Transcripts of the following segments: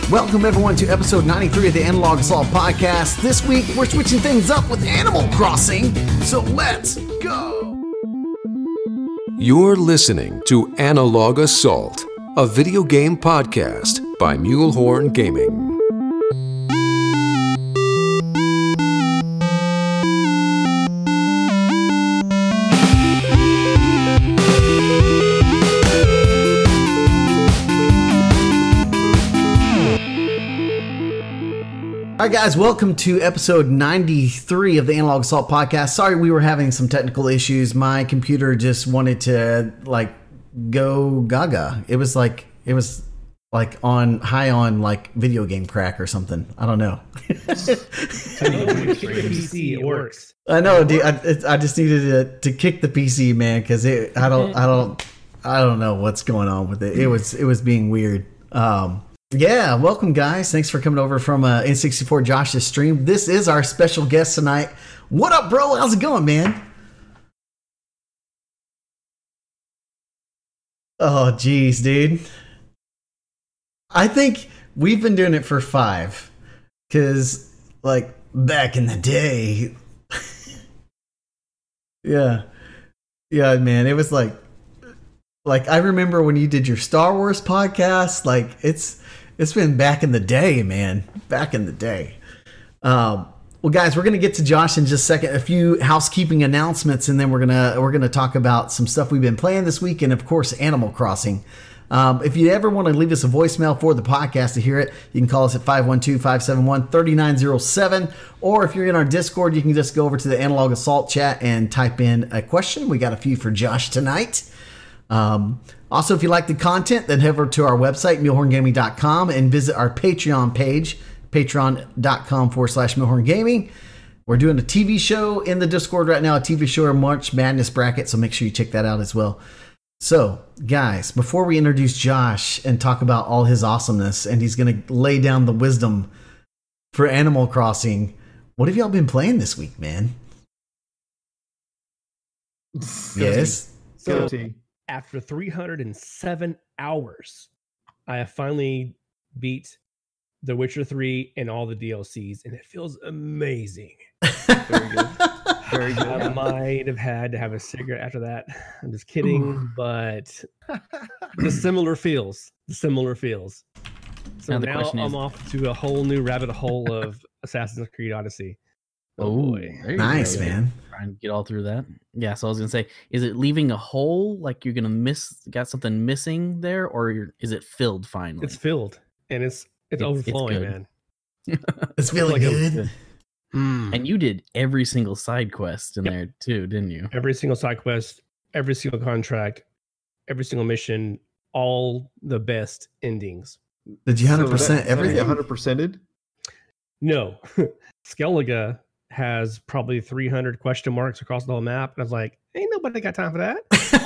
Welcome everyone to episode 93 of the Analog Assault Podcast. This week we're switching things up with Animal Crossing, so let's go! You're listening to Analog Assault, a video game podcast by Mulehorn Gaming. All right, guys, welcome to episode 93 of the Analog Assault Podcast. Sorry, we were having some technical issues. My computer just wanted to go gaga. It was like on high on video game crack or something. I don't know. PC, it works. I know, dude. I just needed to kick the PC, man, because I don't know what's going on with it. It was being weird. Yeah, welcome guys. Thanks for coming over from N64 Josh's stream. This is our special guest tonight. What up, bro? How's it going, man? Oh, geez, dude. I think we've been doing it for 5. Because, back in the day. Yeah. Yeah, man. It was I remember when you did your Star Wars podcast. It's been back in the day, man. Back in the day. Well, guys, we're gonna get to Josh in just a second. A few housekeeping announcements, and then we're gonna talk about some stuff we've been playing this week, and of course, Animal Crossing. If you ever want to leave us a voicemail for the podcast to hear it, you can call us at 512-571-3907. Or if you're in our Discord, you can just go over to the Analog Assault chat and type in a question. We got a few for Josh tonight. Also, if you like the content, then head over to our website, mulehorngaming.com, and visit our Patreon page, patreon.com/mulehorngaming. We're doing a TV show in the Discord right now, a TV show or March Madness bracket, so make sure you check that out as well. So, guys, before we introduce Josh and talk about all his awesomeness, and he's going to lay down the wisdom for Animal Crossing, what have y'all been playing this week, man? Yes? So, after 307 hours, I have finally beat The Witcher 3 and all the DLCs, and it feels amazing. Very good. Very good. I might have had to have a cigarette after that. I'm just kidding, but the similar feels. So now I'm off to a whole new rabbit hole of Assassin's Creed Odyssey. Oh, boy. Nice, man. Trying to get all through that. Yeah, so I was going to say, is it leaving a hole, like you're going to got something missing there, or is it filled finally? It's filled, and it's overflowing, man. It's feeling good. And you did every single side quest in there too, didn't you? Every single side quest, every single contract, every single mission, all the best endings. Did you 100% everything? 100%ed? No. Skellige has probably 300 question marks across the whole map. And I was like, ain't nobody got time for that.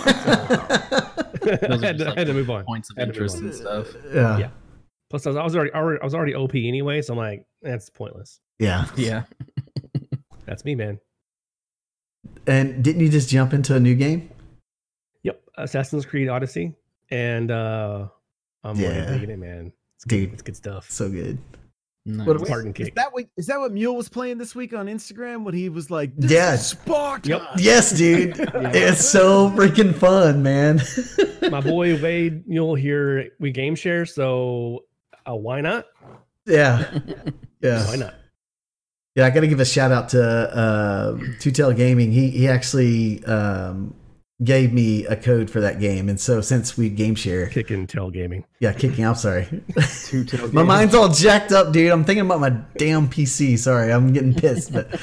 I had to move on. Points of interest and stuff. Yeah. Plus, I was already OP anyway, so I'm like, that's pointless. Yeah. Yeah. That's me, man. And didn't you just jump into a new game? Yep. Assassin's Creed Odyssey. And I'm really digging it, man. It's good stuff. So good. Nice. What a Spartan kick. Is that what Mule was playing this week on Instagram when he was like, Yeah. Sparta? Yep. Yes, dude. It's so freaking fun, man. My boy Wade Mule here, we game share, so why not? Yeah. Yeah. Why not? Yeah, I got to give a shout out to Two Tail Gaming. He actually gave me a code for that game, and so since we game share, Kick and Tail Gaming. yeah, kicking. I'm sorry, Two Tail my Gaming. mind's all jacked up, dude. I'm thinking about my damn PC. Sorry, I'm getting pissed, but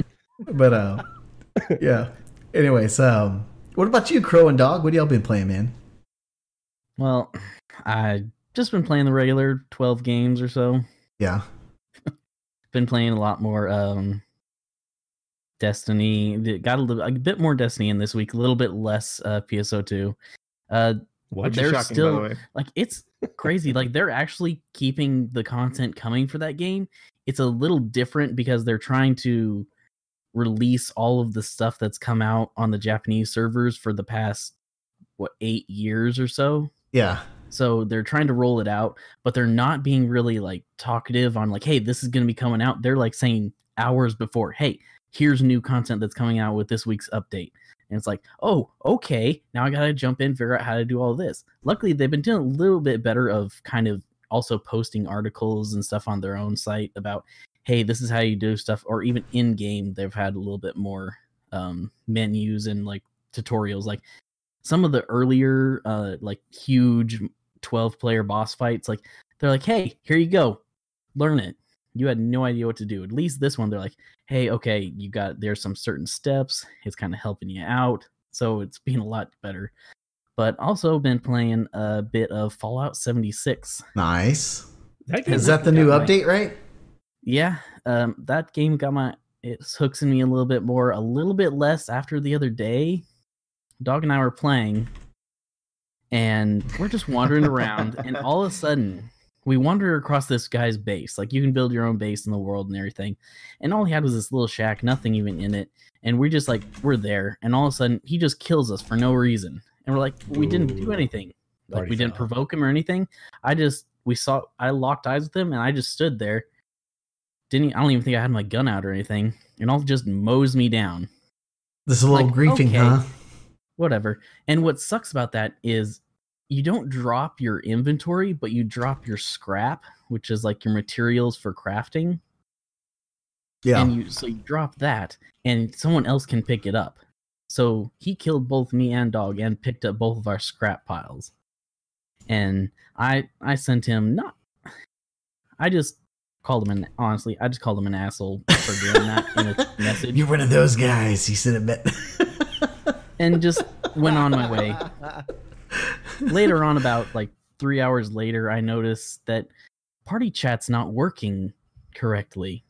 yeah. Anyways, what about you, Crow and Dog? What have y'all been playing, man? Well, I just been playing the regular 12 games or so. Yeah. Been playing a lot more Destiny. Got a bit more Destiny in this week, a little bit less PSO2. What? They're Shocking, still by the way. it's crazy. They're actually keeping the content coming for that game. It's a little different because they're trying to release all of the stuff that's come out on the Japanese servers for the past 8 years or so. Yeah. So they're trying to roll it out, but they're not being really like talkative on like, hey, this is going to be coming out. They're like saying hours before, hey, here's new content that's coming out with this week's update. And it's like, oh, okay, now I got to jump in, figure out how to do all this. Luckily, they've been doing a little bit better of kind of also posting articles and stuff on their own site about, hey, this is how you do stuff. Or even in game, they've had a little bit more menus and like tutorials. Like some of the earlier like huge 12-player boss fights, like they're like, hey, here you go, learn it. You had no idea what to do. At least this one, they're like, hey, okay, there's some certain steps. It's kind of helping you out. So it's been a lot better. But also been playing a bit of Fallout 76. Nice. Is that the new update, right? Yeah. That game it's hooks in me a little bit more, a little bit less after the other day. Dog and I were playing, and we're just wandering around, and all of a sudden, we wander across this guy's base. Like, you can build your own base in the world and everything. And all he had was this little shack, nothing even in it. And we're just like, we're there. And all of a sudden, he just kills us for no reason. And we're like, we didn't do anything. Like, we didn't provoke him or anything. I locked eyes with him, and I just stood there. I don't even think I had my gun out or anything. And all just mows me down. This is a little griefing, okay, huh? Whatever. And what sucks about that is you don't drop your inventory, but you drop your scrap, which is like your materials for crafting. Yeah. And so you drop that, and someone else can pick it up. So he killed both me and Dog and picked up both of our scrap piles. And I sent him I just called him I just called him an asshole for doing that in a message. You're one of those guys, he said a bit. And just went on my way. Later on, about like 3 hours later, I noticed that party chat's not working correctly.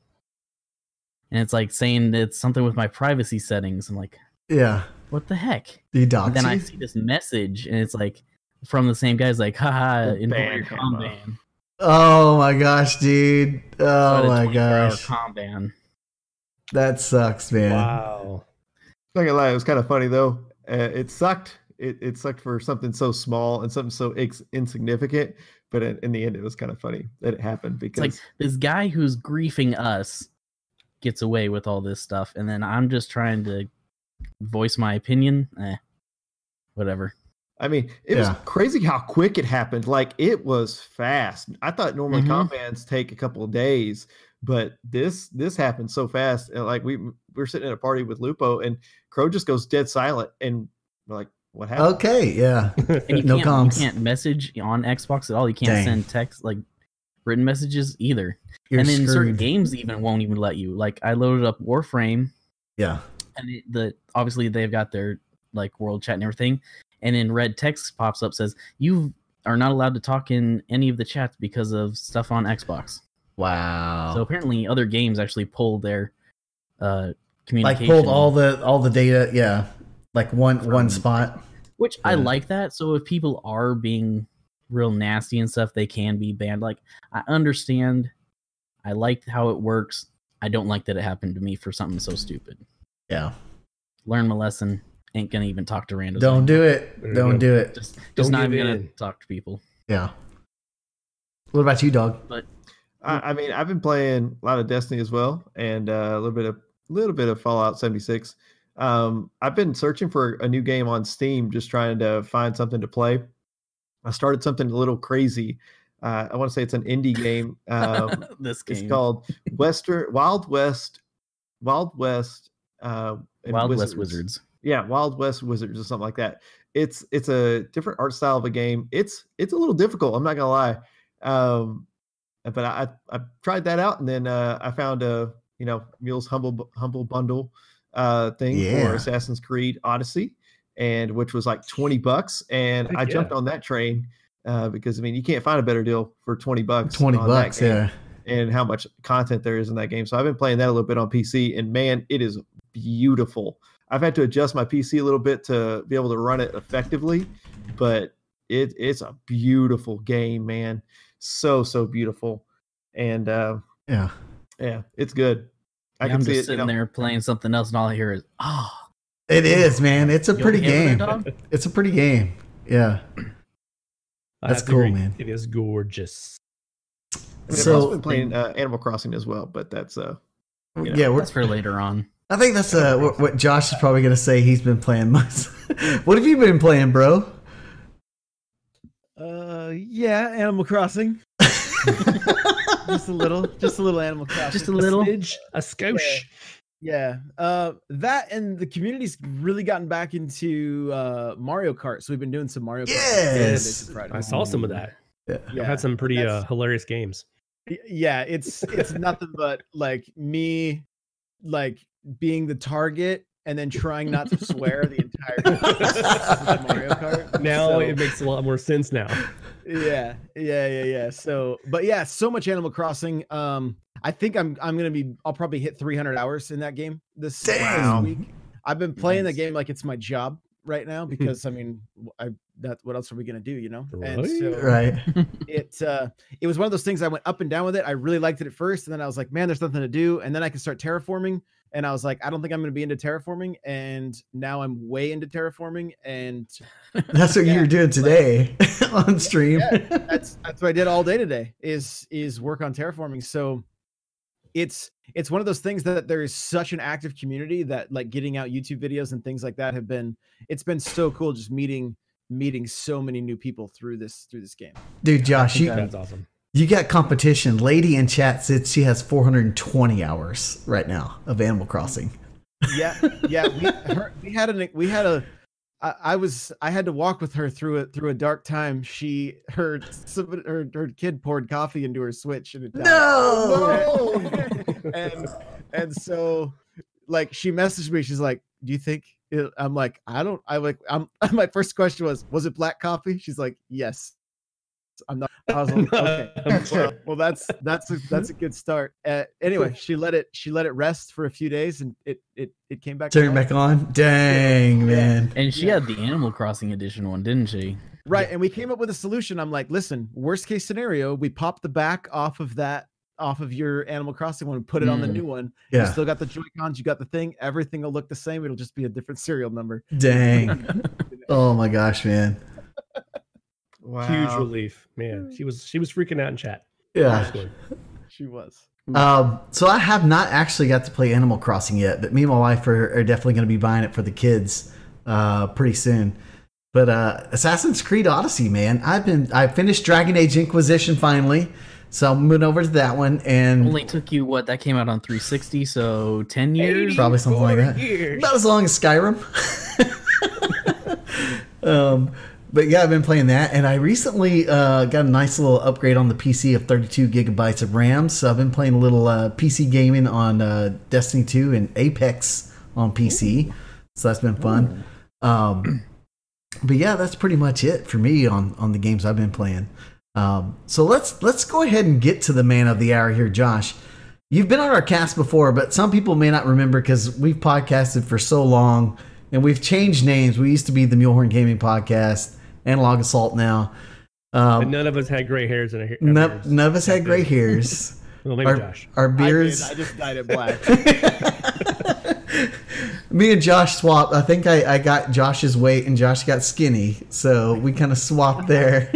And it's like saying it's something with my privacy settings. I'm like, yeah, what the heck? And then I see this message, and it's like from the same guy's like, haha, invite your comm ban. Oh my gosh, dude. Oh my gosh. Comm ban. That sucks, man. Wow. Not gonna lie, it was kind of funny though. It sucked. It sucked for something so small and something so insignificant, but in the end, it was kind of funny that it happened because it's like this guy who's griefing us gets away with all this stuff, and then I'm just trying to voice my opinion. Whatever. I mean, it was crazy how quick it happened. Like, it was fast. I thought normally comm bans take a couple of days, but this happened so fast. And like we're sitting at a party with Lupo, and Crow just goes dead silent, and we're like, what happened? Okay, yeah. And you can't message on Xbox at all. You can't send text, like written messages either. And then certain games even won't even let you. Like, I loaded up Warframe. Yeah. And obviously they've got their like world chat and everything. And then red text pops up, says you are not allowed to talk in any of the chats because of stuff on Xbox. Wow. So apparently other games actually pull their communication. Like pulled all the data, yeah. Like one spot. Which I like that. So if people are being real nasty and stuff, they can be banned. Like, I understand. I like how it works. I don't like that it happened to me for something so stupid. Yeah. Learn my lesson. Ain't gonna even talk to randoms. Don't do it. Don't do it. Just not even gonna talk to people. Yeah. What about you, Dog? But I mean, I've been playing a lot of Destiny as well, and a little bit of Fallout 76. I've been searching for a new game on Steam, just trying to find something to play. I started something a little crazy. I want to say it's an indie game. This game. It's called Wild West Wizards. Yeah, Wild West Wizards or something like that. It's a different art style of a game. It's a little difficult, I'm not gonna lie. But I tried that out, and then I found a Mule's humble bundle thing for Assassin's Creed Odyssey, and which was like $20, and I jumped on that train because I mean, you can't find a better deal for $20. $20, yeah. And how much content there is in that game. So I've been playing that a little bit on PC, and man, it is beautiful. I've had to adjust my PC a little bit to be able to run it effectively, but it's a beautiful game, man. So beautiful. And yeah, it's good. I'm just sitting there playing something else, and all I hear is, oh. It is, man. It's a pretty game. It's a pretty game. Yeah. That's cool, man. It is gorgeous. I mean, I've also been playing Animal Crossing as well, but that's that's for later on. I think that's what Josh is probably going to say. He's been playing. What have you been playing, bro? Yeah, Animal Crossing. just a little Animal Crossing. Just a little, a skosh. Yeah. That and the community's really gotten back into Mario Kart. So we've been doing some Mario Kart. Yes. I saw some of that. Yeah. I've had some pretty hilarious games. Yeah, it's nothing but like me like being the target and then trying not to swear the entire time. Mario Kart. Now it makes a lot more sense now. Yeah. So, but yeah, so much Animal Crossing. I think I'll probably hit 300 hours in that game this week. I've been playing the game like it's my job right now because I mean, what else are we gonna do, you know? And so right. It was one of those things I went up and down with it. I really liked it at first, and then I was like, man, there's nothing to do. And then I could start terraforming, and I was like, I don't think I'm gonna be into terraforming. And now I'm way into terraforming, and that's what you're doing today on stream. Yeah, that's what I did all day today is work on terraforming. So it's one of those things that there is such an active community that like getting out YouTube videos and things like that it's been so cool just meeting so many new people through this game. Dude, Josh, that's awesome. You got competition. Lady in chat said she has 420 hours right now of Animal Crossing. Yeah. I had to walk with her through a dark time. Her kid poured coffee into her Switch and it died. No. and so like she messaged me. She's like, "Do you think?" I'm like, my first question was it black coffee? She's like, "Yes." I'm not. I was like, okay. Well, that's a good start. Anyway, she let it rest for a few days, and it came back. Turn back on. Dang, man. And she had the Animal Crossing edition one, didn't she? Right. And we came up with a solution. I'm like, listen, worst case scenario, we pop the back off of your Animal Crossing one and put it on the new one. Yeah. You still got the Joy-Cons, you got the thing. Everything will look the same. It'll just be a different serial number. Dang. Oh my gosh, man. Wow. Huge relief, man. She was freaking out in chat. Yeah. She was. So I have not actually got to play Animal Crossing yet, but me and my wife are definitely going to be buying it for the kids pretty soon. But Assassin's Creed Odyssey, man, I finished Dragon Age Inquisition finally, so I'm moving over to that one. And only took you that came out on 360, so 10 years, probably something like that. About as long as Skyrim. But yeah, I've been playing that, and I recently got a nice little upgrade on the PC of 32 gigabytes of RAM. So I've been playing a little PC gaming on Destiny 2 and Apex on PC. So that's been fun. But yeah, that's pretty much it for me on the games I've been playing. So let's go ahead and get to the man of the hour here, Josh. You've been on our cast before, but some people may not remember because we've podcasted for so long, and we've changed names. We used to be the Mulehorn Gaming Podcast. Analog Assault now. But none of us had gray hairs in our none of us had gray hairs. Well, maybe Josh. Our beards. I just dyed it black. Me and Josh swapped. I think I got Josh's weight and Josh got skinny, so we kind of swapped there.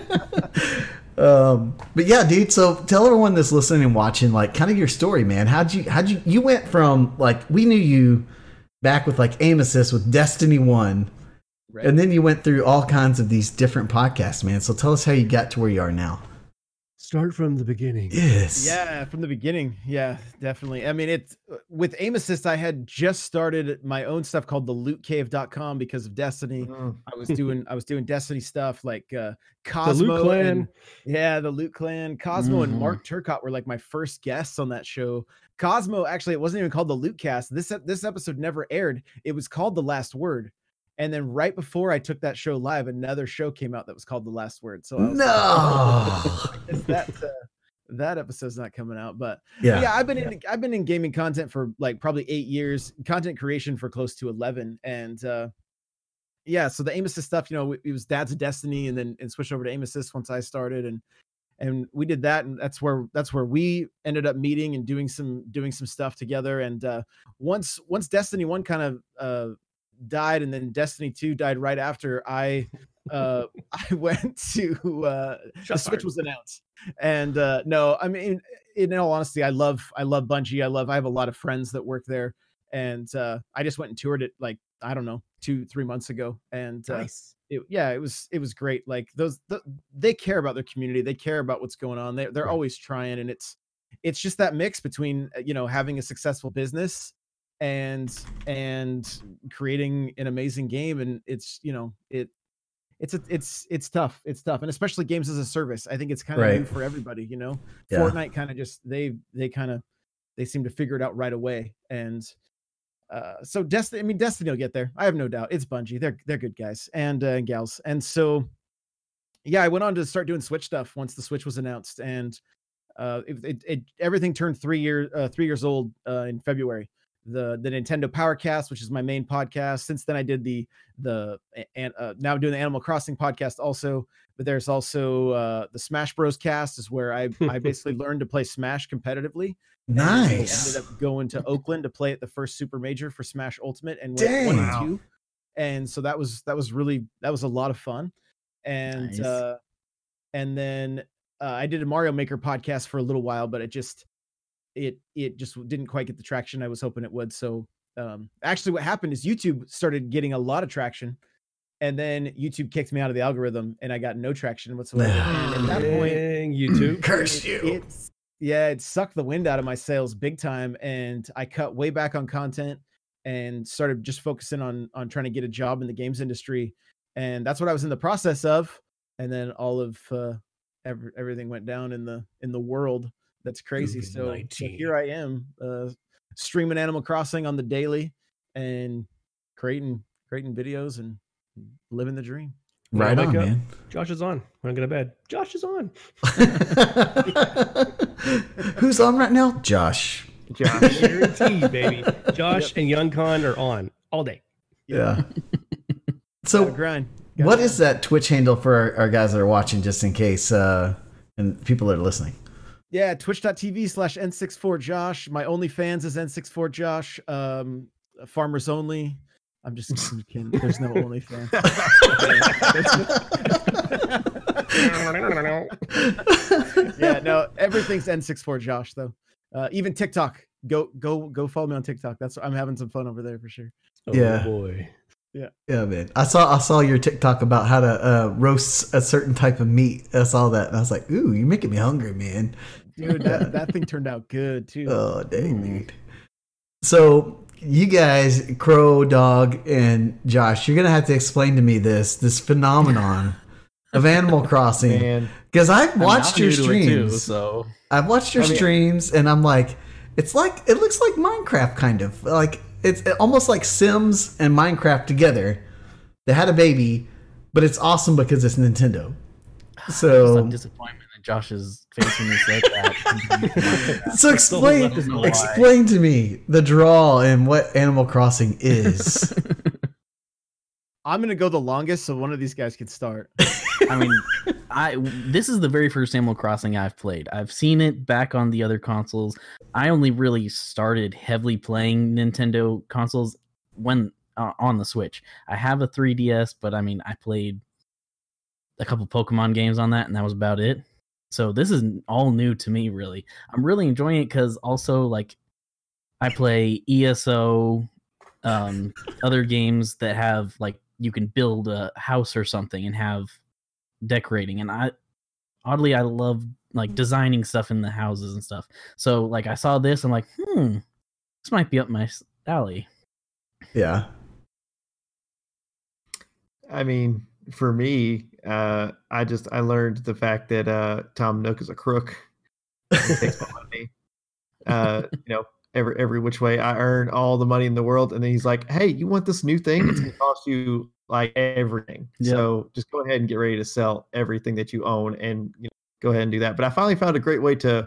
But yeah, dude. So tell everyone that's listening and watching, like, kind of your story, man. How'd you went from, like, we knew you back with like Aim Assist with Destiny 1. Right. And then you went through all kinds of these different podcasts, man. So tell us how you got to where you are now. Start from the beginning. Yes. Yeah, from the beginning. Yeah, definitely. I mean, with Aim Assist, I had just started my own stuff called the lootcave.com because of Destiny. I was doing Destiny stuff like Cosmo. The Loot Clan. The Loot Clan. Cosmo and Mark Turcotte were like my first guests on that show. Cosmo, actually, it wasn't even called the Lootcast. This episode never aired. It was called The Last Word. And then right before I took that show live, another show came out that was called The Last Word. So I was that episode's not coming out, but yeah, I've been in gaming content for like probably 8 years, content creation for close to 11, and so the Aim Assist stuff, it was Dad's Destiny, and then switched over to Aim Assist once I started, and we did that, and that's where we ended up meeting and doing some stuff together, and once Destiny 1 kind of died, and then Destiny 2 died right after, I went to the Switch was announced. And no, I mean, in all honesty, I love Bungie. I have a lot of friends that work there, and I just went and toured it like, I don't know, 2-3 months ago, and Nice. it was great. Like they care about their community, they care about what's going on. They're always trying, and it's just that mix between having a successful business and creating an amazing game. And it's tough, and especially games as a service. I think it's kind of new for everybody. Fortnite kind of just they seem to figure it out right away. And so Destiny will get there, I have no doubt. It's Bungie, they're good guys and gals. And so I went on to start doing Switch stuff once the Switch was announced, and everything turned 3 years old in February. The Nintendo Powercast, which is my main podcast. Since then, I did now I'm doing the Animal Crossing podcast also. But there's also the Smash Bros cast, is where I basically learned to play Smash competitively. Nice. And ended up going to Oakland to play at the first Super Major for Smash Ultimate, and went 1 and 2. And so that was a lot of fun. And Nice. And then I did a Mario Maker podcast for a little while, but it just didn't quite get the traction I was hoping it would. So actually what happened is YouTube started getting a lot of traction, and then YouTube kicked me out of the algorithm, and I got no traction whatsoever. And at that point, YouTube Curse you. It sucked the wind out of my sails big time, and I cut way back on content and started just focusing on trying to get a job in the games industry. And that's what I was in the process of. And then all of everything went down in the world. That's crazy. So here I am, streaming Animal Crossing on the daily and creating videos and living the dream. Right on, man. Josh is on. When I go to bed, Josh is on. Who's on right now? Josh. Guaranteed, baby. Josh and Young Con are on all day. Yeah. So Gotta grind. What is that Twitch handle for our guys that are watching, just in case, and people that are listening? Yeah, twitch.tv/N64Josh. My OnlyFans is N64Josh. Farmers Only. I'm just kidding. There's no OnlyFans. Yeah, no, everything's N64Josh though. Even TikTok. Go follow me on TikTok. I'm having some fun over there for sure. Oh, Yeah. boy. Yeah, Man. I saw your TikTok about how to roast a certain type of meat. I saw that, and I was like, "Ooh, you're making me hungry, man." dude, that thing turned out good too. Oh, dang, dude. So you guys, Crow, Dog, and Josh, you're gonna have to explain to me this phenomenon of Animal Crossing, because I've watched your streams. So I've watched your streams, and I'm like, it looks like Minecraft, kind of like it's almost like Sims and Minecraft together. They had a baby, but it's awesome because it's Nintendo. So some disappointment in Josh's face when you said that. So explain to me the draw and what Animal Crossing is. I'm gonna go the longest, so one of these guys can start. I mean, this is the very first Animal Crossing I've played. I've seen it back on the other consoles. I only really started heavily playing Nintendo consoles when on the Switch. I have a 3DS, but I mean, I played a couple Pokemon games on that, and that was about it. So this is all new to me, really. I'm really enjoying it because also, like, I play ESO, other games that have, like, you can build a house or something and have decorating. And I love, like, designing stuff in the houses and stuff. So, like, I saw this, I'm like, this might be up my alley. Yeah. I mean, for me, I learned the fact that Tom Nook is a crook. He takes my money. Every which way I earn all the money in the world, and then he's like, "Hey, you want this new thing? It's gonna cost you like everything. Yep. So just go ahead and get ready to sell everything that you own, and go ahead and do that." But I finally found a great way to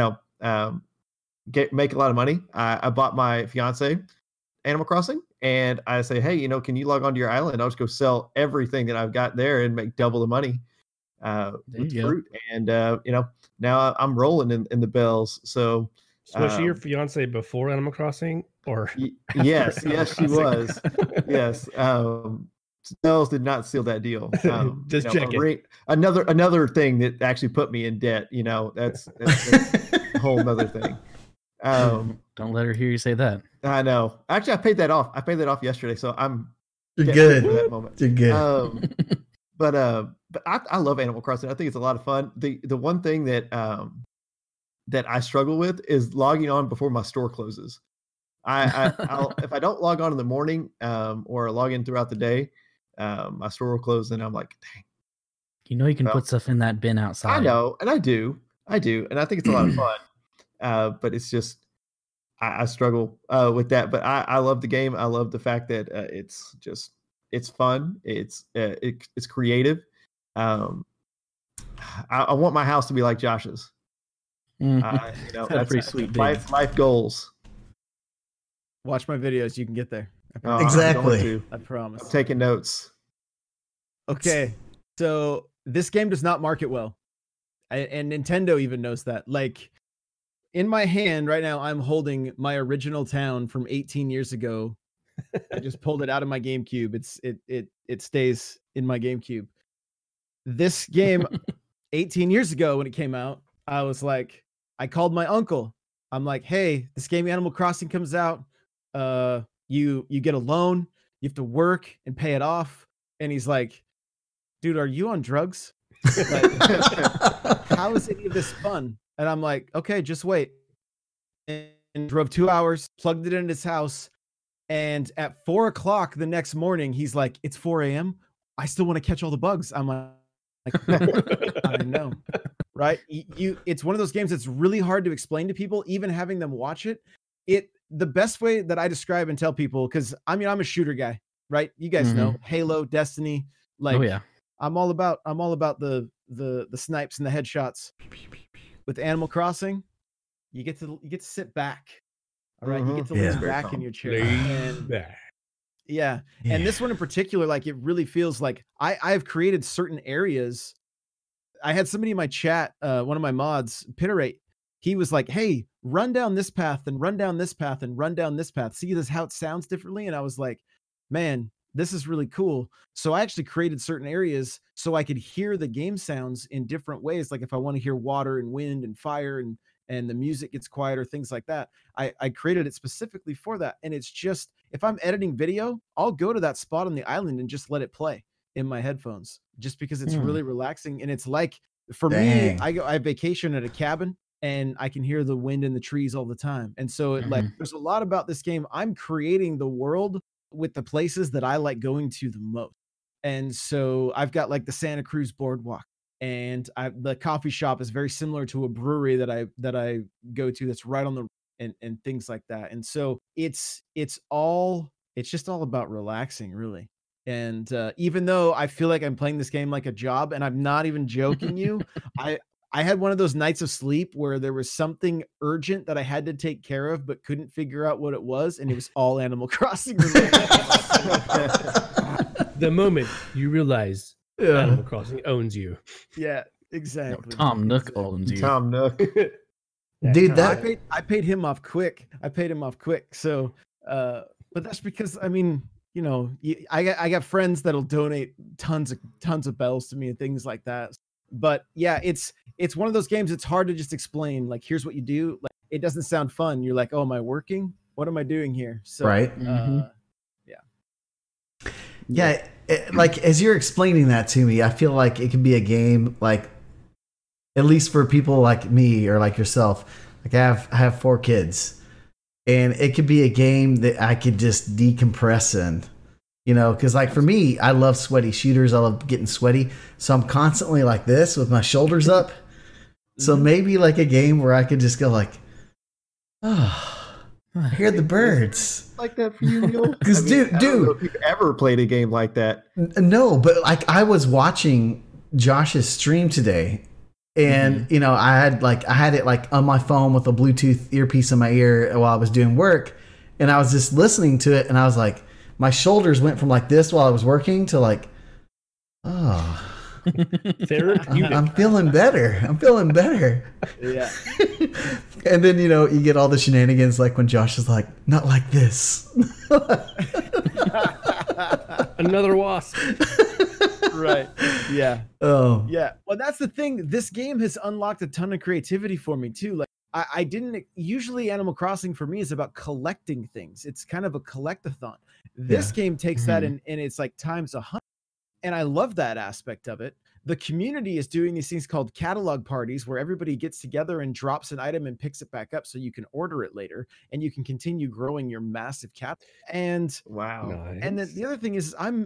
make a lot of money. I bought my fiance Animal Crossing, and I say, "Hey, can you log onto your island? I'll just go sell everything that I've got there and make double the money with fruit." And now I'm rolling in the bells. So So was she your fiance before Animal Crossing, or yes, she was. Yes, Snells did not seal that deal. Just checking. Another thing that actually put me in debt. That's a whole other thing. Don't let her hear you say that. I know. Actually, I paid that off. Yesterday, so You're good. For that moment. You're good. But I love Animal Crossing. I think it's a lot of fun. The one thing that I struggle with is logging on before my store closes. I'll if I don't log on in the morning or log in throughout the day, my store will close, and I'm like, dang. You can put stuff in that bin outside. I know, and I do, and I think it's a lot of fun. But it's just I struggle with that. But I love the game. I love the fact that it's fun. It's creative. I want my house to be like Josh's. That's pretty sweet. Life goals. Watch my videos. You can get there. Exactly. I promise. I'm taking notes. Okay, so this game does not market well, and Nintendo even knows that. Like, in my hand right now, I'm holding my original town from 18 years ago. I just pulled it out of my GameCube. It stays in my GameCube. This game, 18 years ago when it came out, I was like, I called my uncle. I'm like, hey, this game Animal Crossing comes out. You get a loan. You have to work and pay it off. And he's like, dude, are you on drugs? Like, how is any of this fun? And I'm like, okay, just wait. And drove 2 hours, plugged it in his house. And at 4 o'clock the next morning, he's like, it's 4 a.m. I still want to catch all the bugs. I'm like I know. Right? It's one of those games that's really hard to explain to people, even having them watch it. The best way that I describe and tell people, because I'm a shooter guy, right? You guys know Halo, Destiny. Like, oh, yeah. I'm all about the snipes and the headshots. With Animal Crossing, you get to sit back. All right, you get to lean back in your chair. Yeah. And this one in particular, like, it really feels like I've created certain areas. I had somebody in my chat, one of my mods, Pitterate. He was like, hey, run down this path and run down this path and run down this path. See this how it sounds differently? And I was like, man, this is really cool. So I actually created certain areas so I could hear the game sounds in different ways. Like if I want to hear water and wind and fire and the music gets quieter, things like that. I created it specifically for that. And it's just, if I'm editing video, I'll go to that spot on the island and just let it play in my headphones, just because it's really relaxing. And it's like, for me, I vacation at a cabin and I can hear the wind in the trees all the time. And so like, there's a lot about this game. I'm creating the world with the places that I like going to the most. And so I've got like the Santa Cruz Boardwalk, and the coffee shop is very similar to a brewery that I go to that's right on the and things like that. And so it's just all about relaxing, really. And even though I feel like I'm playing this game like a job, and I'm not even joking you, I had one of those nights of sleep where there was something urgent that I had to take care of, but couldn't figure out what it was. And it was all Animal Crossing related. The moment you realize Animal Crossing owns you. Yeah, exactly. No, Tom Nook owns you. Tom Nook. Dude, I paid him off quick. So, but that's because, I mean, you know, I got friends that'll donate tons of bells to me and things like that. But yeah, it's one of those games. It's hard to just explain. Like, here's what you do. Like, it doesn't sound fun. You're like, oh, am I working? What am I doing here? So, right. Yeah. Like, as you're explaining that to me, I feel like it could be a game, like, at least for people like me or like yourself. Like, I have 4 kids, and it could be a game that I could just decompress in. You know, because like for me, I love sweaty shooters. I love getting sweaty. So I'm constantly like this with my shoulders up. So maybe like a game where I could just go like, oh, I hear the birds. Like that for you, Neil? Because dude, I don't know if you've ever played a game like that. No, but like I was watching Josh's stream today, and you know, I had it like on my phone with a Bluetooth earpiece in my ear while I was doing work, and I was just listening to it, and I was like, my shoulders went from like this while I was working to like, oh. Therapeutic. I'm feeling better. I'm feeling better. Yeah. And then, you get all the shenanigans like when Josh is like, not like this. Another wasp. Right. Yeah. Oh. Yeah. Well, that's the thing. This game has unlocked a ton of creativity for me too. Like I didn't usually Animal Crossing for me is about collecting things. It's kind of a collectathon. This game takes that and it's like times 100. And I love that aspect of it. The community is doing these things called catalog parties where everybody gets together and drops an item and picks it back up so you can order it later and you can continue growing your massive cap. And wow. Nice. And then the other thing is I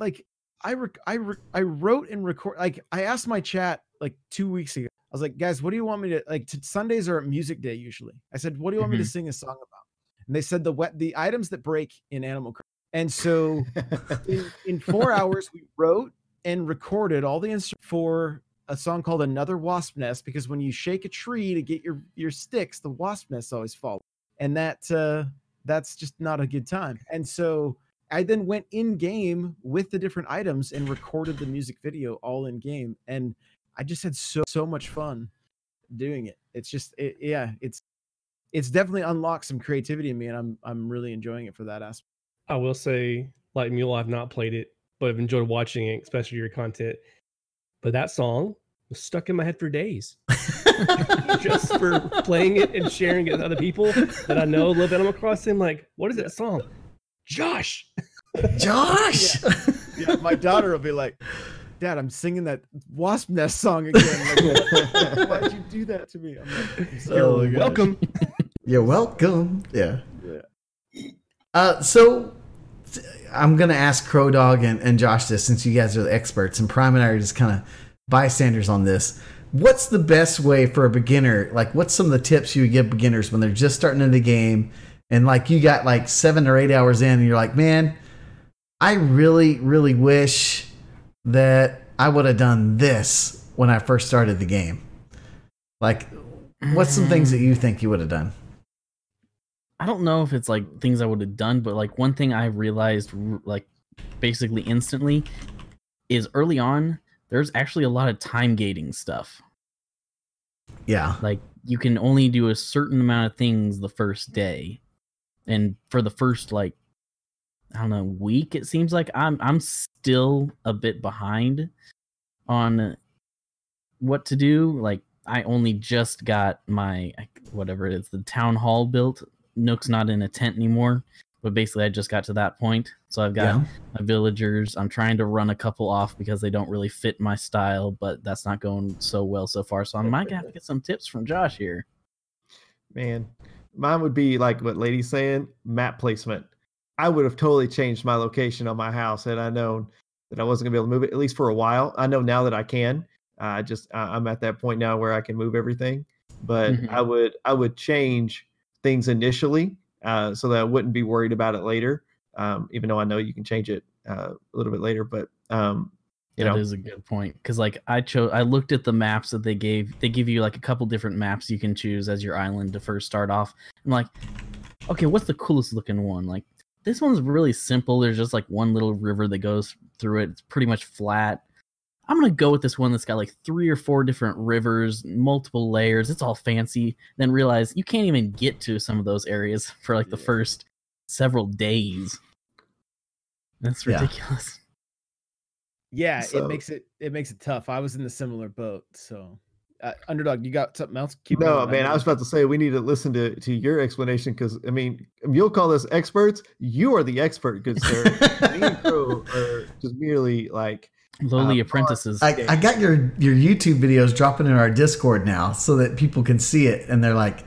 wrote and record, like I asked my chat like 2 weeks ago. I was like, guys, what do you want me to like? Sundays are music day usually. I said, what do you want me to sing a song about? And they said the items that break in Animal Crossing. And so in 4 hours, we wrote and recorded all the instruments for a song called Another Wasp Nest, because when you shake a tree to get your sticks, the wasp nests always fall. And that's just not a good time. And so I then went in game with the different items and recorded the music video all in game. And I just had so much fun doing it. It's just, it's definitely unlocked some creativity in me, and I'm really enjoying it for that aspect. I will say, like Mule, I've not played it, but I've enjoyed watching it, especially your content. But that song was stuck in my head for days. Just for playing it and sharing it with other people that I know live Animal Crossing. Like, what is that song? Josh! Josh! Yeah, my daughter will be like, Dad, I'm singing that Wasp Nest song again. Like, why'd you do that to me? I'm like, You're welcome. You're welcome. Yeah. So I'm going to ask Crow Dog and Josh this, since you guys are the experts, and Prime and I are just kind of bystanders on this. What's the best way for a beginner? Like, what's some of the tips you would give beginners when they're just starting in the game and like you got like 7 or 8 hours in and you're like, man, I really, really wish that I would have done this when I first started the game. Like, what's some things that you think you would have done? I don't know if it's like things I would have done, but like one thing I realized like basically instantly is early on, there's actually a lot of time gating stuff. Yeah. Like you can only do a certain amount of things the first day. And for the first like, I don't know, week, it seems like I'm still a bit behind on what to do. Like I only just got my, whatever it is, the town hall built. Nook's not in a tent anymore, but basically I just got to that point. So I've got my villagers. I'm trying to run a couple off because they don't really fit my style, but that's not going so well so far. So I might have to get some tips from Josh here. Man, mine would be like what Lady's saying, map placement. I would have totally changed my location on my house had I known that I wasn't gonna be able to move it, at least for a while. I know now that I can. I'm at that point now where I can move everything, but I would change things initially so that I wouldn't be worried about it later. Even though I know you can change it a little bit later, but that is a good point, because like I looked at the maps that they give you like a couple different maps you can choose as your island to first start off. I'm like, okay, what's the coolest looking one? Like this one's really simple. There's just like one little river that goes through it. It's pretty much flat. I'm going to go with this one that's got like 3 or 4 different rivers, multiple layers. It's all fancy. Then realize you can't even get to some of those areas for like the first several days. That's ridiculous. Yeah, so, it makes it tough. I was in the similar boat. So Underdog, you got something else? No, man, I was about to say we need to listen to your explanation, because I mean, you'll call us experts. You are the expert, good sir. Me and Crow are just merely like lowly apprentices. I got your YouTube videos dropping in our Discord now so that people can see it, and they're like,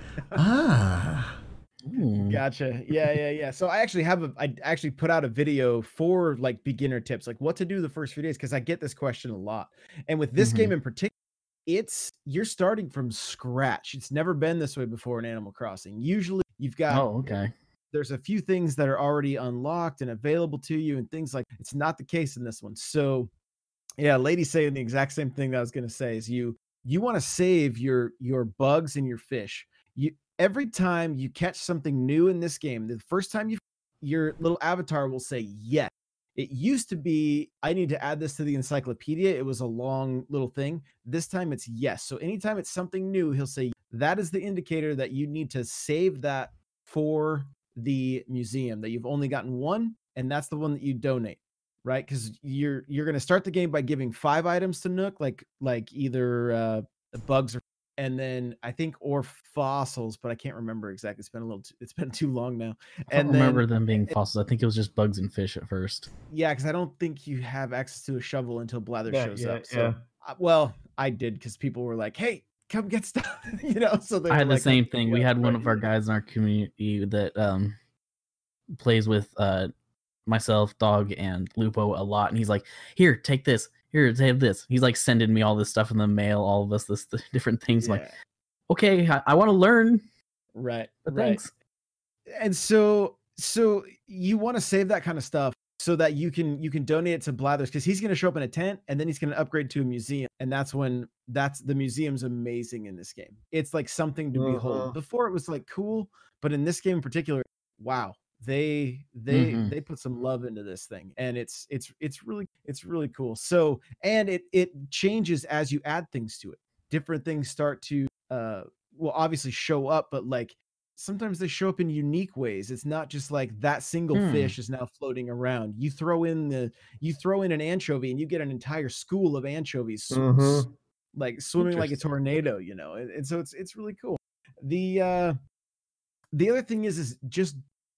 Gotcha. Yeah. So I actually put out a video for like beginner tips, like what to do the first few days, because I get this question a lot. And with this game in particular, you're starting from scratch. It's never been this way before in Animal Crossing. Usually you've got there's a few things that are already unlocked and available to you and things like it's not the case in this one. So yeah, Lady's saying the exact same thing that I was going to say is you want to save your bugs and your fish. Every time you catch something new in this game, the first time your little avatar will say yes. It used to be, I need to add this to the encyclopedia. It was a long little thing. This time it's yes. So anytime it's something new, he'll say, that is the indicator that you need to save that for the museum, that you've only gotten one, and that's the one that you donate, right? Because you're going to start the game by giving 5 items to Nook, like either bugs or, and then I think, or fossils, but I can't remember exactly. It's been too long now. I don't remember them being fossils. I think it was just bugs and fish at first. Yeah, because I don't think you have access to a shovel until Blather shows up. So, well, I did, because people were like, "Hey, come get stuff," So I had the same thing. We had one of our guys in our community that plays with myself, Dog, and Lupo a lot, and he's like, "Here, take this. Here, take this." He's like sending me all this stuff in the mail, all of us this different things. Yeah. I'm like, okay, I want to learn. Right. But thanks. And so you want to save that kind of stuff so that you can donate it to Blathers, because he's going to show up in a tent and then he's going to upgrade to a museum. And the museum's amazing in this game. It's like something to behold. Before it was like cool, but in this game in particular, wow. They put some love into this thing, and it's really cool. So, and it changes as you add things to it. Different things start to obviously show up, but like sometimes they show up in unique ways. It's not just like that single fish is now floating around. You throw in an anchovy and you get an entire school of anchovies like swimming like a tornado, and so it's really cool. The other thing is just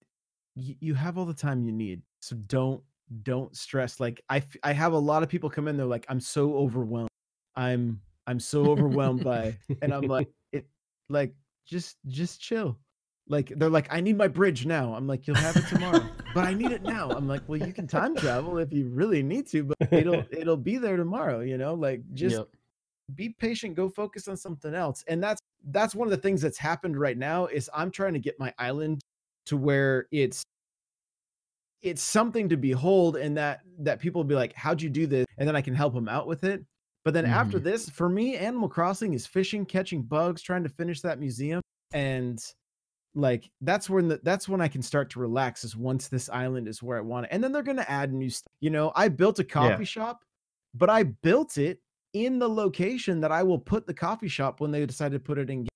you have all the time you need, so don't stress. Like I have a lot of people come in, they're like, I'm so overwhelmed, I'm so overwhelmed by, and I'm like, it, like, just chill. Like, they're like, I need my bridge now. I'm like, you'll have it tomorrow. But I need it now. I'm like, well, you can time travel if you really need to, but it'll be there tomorrow, like, just be patient, go focus on something else. And that's one of the things that's happened right now is I'm trying to get my island to where it's something to behold, and that people will be like, how'd you do this? And then I can help them out with it. But then after this, for me, Animal Crossing is fishing, catching bugs, trying to finish that museum. And like, that's when I can start to relax, is once this island is where I want it. And then they're going to add new stuff. I built a coffee shop, but I built it in the location that I will put the coffee shop when they decide to put it in.